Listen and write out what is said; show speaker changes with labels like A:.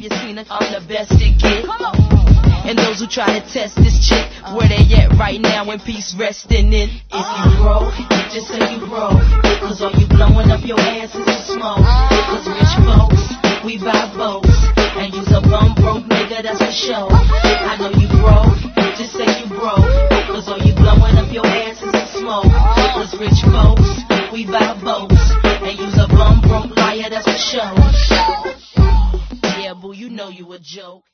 A: you seen her? I'm the best to get. And those who try to test this chick, where they at right now in peace resting in. If you broke, just say you broke, cause all you blowing up your ass is the smoke. Cause rich folks, we buy boats, and use a bum broke nigga, that's for sure. I know you broke, just say you broke, cause all you blowing up your ass is the smoke. Cause rich folks, we buy boats, and use a bum broke liar, that's for sure. Yeah, boo, you know you a joke.